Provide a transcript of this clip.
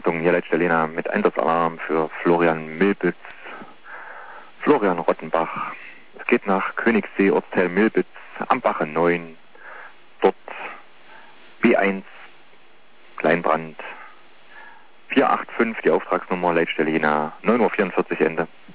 Achtung, hier Leitstelle Jena mit Einsatzalarm für Florian Milbitz, Florian Rottenbach. Es geht nach Königssee, Ortsteil Milbitz, am Bache 9, dort B1, Kleinbrand, 485, die Auftragsnummer, Leitstelle Jena, 9:44 Uhr Ende.